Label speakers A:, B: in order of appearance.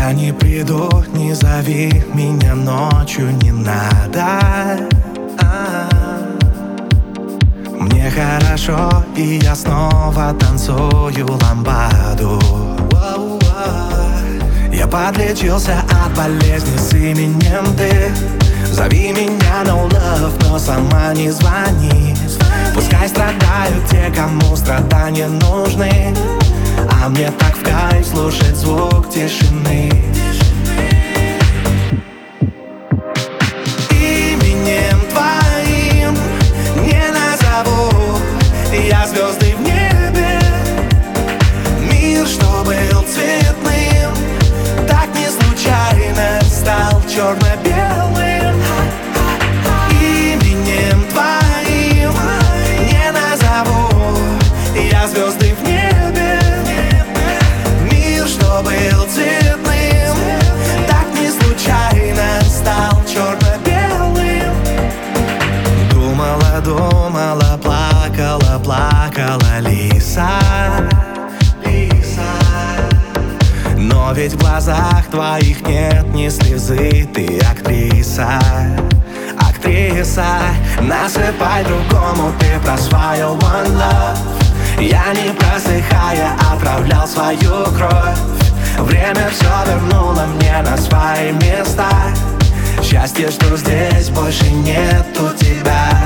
A: Я не приду, не зови меня ночью, не надо. Мне хорошо, и я снова танцую ламбаду. Я подлечился от болезни с именем ты. Зови меня no love, но сама не звони. Пускай страдают те, кому страдания нужны, а мне так в кайф слушать звук тишины. Именем твоим не назову я звезды в небе. Мир, что был цветным, так не случайно стал черно-белым. Именем твоим не назову я звезды в небе. Мир, что был цветным, так не случайно стал черно-белым. Думала, думала, плакала, плакала лиса. Но ведь в глазах твоих нет ни слезы. Ты актриса, актриса. Насыпай другому ты про свое one love. Я не просыхая отправлял свою кровь. Время все вернуло мне на свои места. Счастье, что здесь больше нету тебя.